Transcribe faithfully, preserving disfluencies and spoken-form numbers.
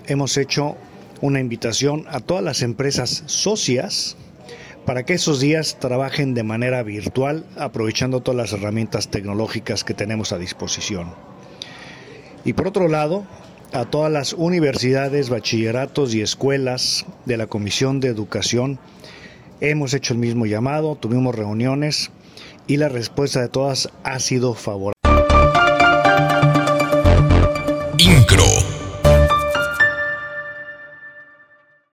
hemos hecho una invitación a todas las empresas socias para que esos días trabajen de manera virtual, aprovechando todas las herramientas tecnológicas que tenemos a disposición. Y por otro lado, a todas las universidades, bachilleratos y escuelas de la Comisión de Educación, hemos hecho el mismo llamado, tuvimos reuniones y la respuesta de todas ha sido favorable.